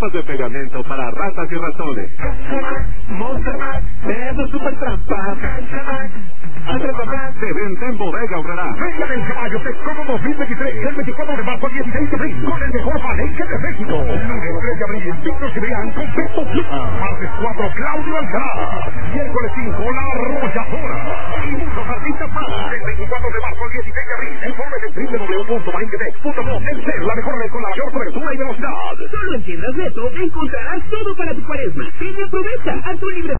bolas de pegamento para ratas y ratones. Monster, dedos super trampas. Se vende en Bodega Aurrerá. Feria del Caballo Texcoco 2023, del 24 de marzo al 16 de abril, con el mejor palenque de México. Lunes 3 de abril, Víctor Cibrián con Beto Pluma. Martes 4, Claudio Alcaraz. Miércoles 5, La Arrolladora. Y muchos artistas más. Del 24 de marzo al 16 de abril, informe de www.palenquedex.com. El ser la mejor red con la mayor cobertura y velocidad. Solo en Tiendas Beto encontrarás todo para tu cuaresma. Ven y aprovecha a tu libre.